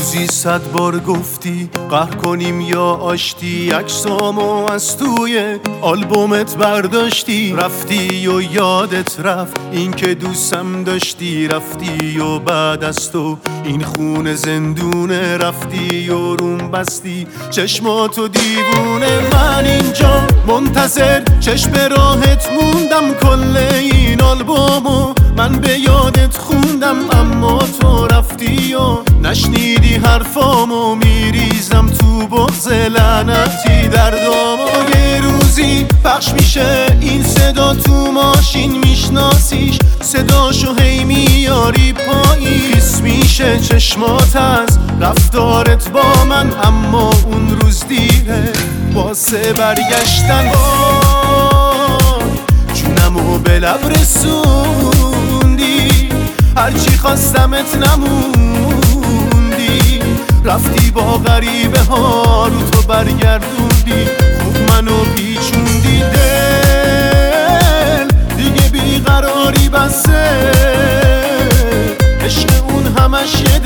روزی 100 بار گفتی قهر کنیم یا آشتی، عکسامو از توی آلبومت برداشتی، رفتی و یادت رفت این که دوستم داشتی، رفتی و بعد از تو این خونه زندونه، رفتی و روم بستی چشماتو دیوونه. من اینجا منتظر چشم راهت موندم، کل این آلبومو من به یادت خوندم، اما تو رفتی و نشنیدی حرفامو، میریزم تو بغض لعنتی دردامو. یه روزی پخش میشه این صدا تو ماشین، میشناسیش صداشو هی میاری پایین، خیس میشه چشمات از رفتارت با من، اما اون روز دیره واسه برگشتن. جونمو به لب رسوندی، هرچی خواستمت نموندی، رفتی با غریبه ها رو تو برگردوندی، خوب منو پیچوندی. دل دیگه بیقراری بسه، عشق اون همش یه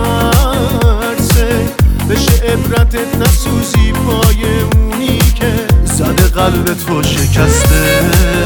درسه، بشه عبرتت نسوزی پای اونی که زده قلبت رو شکسته.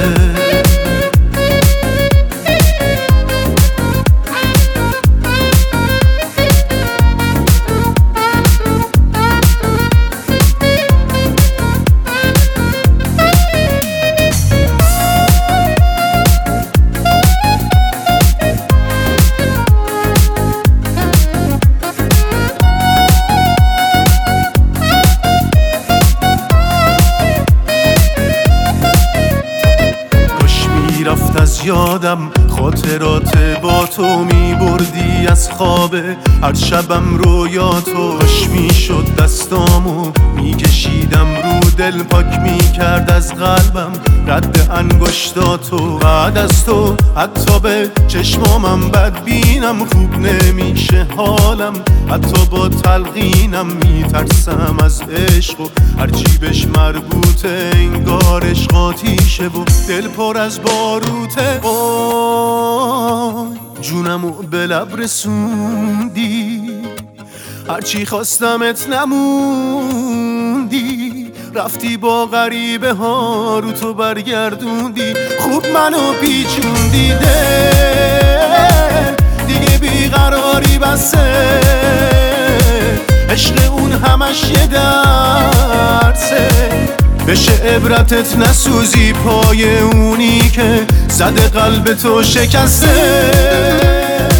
رفت از یادم خاطرات با تو، میبردی از خوابه هر شبم رویاتو، خوش میشد دستامو میکشیدم رو دل، پاک میکرد از قلبم رد انگشتاتو. بعد از تو حتی به چشمامم بد بینم، خوب نمیشه حالم حتی با تلقینم، میترسم از عشق و هرچی بهش مربوطه، انگار عشق آتیشه و دل پر از باروته. جونمو به لب رسوندی، هرچی خواستمت نموندی، رفتی با غریبه ها رو تو برگردوندی، خوب منو پیچوندی. دل دیگه بیقراری بسه، عشق اون همش یه درسه، بشه عبرتت نسوزی پای اونی که زده قلب تو شکسته.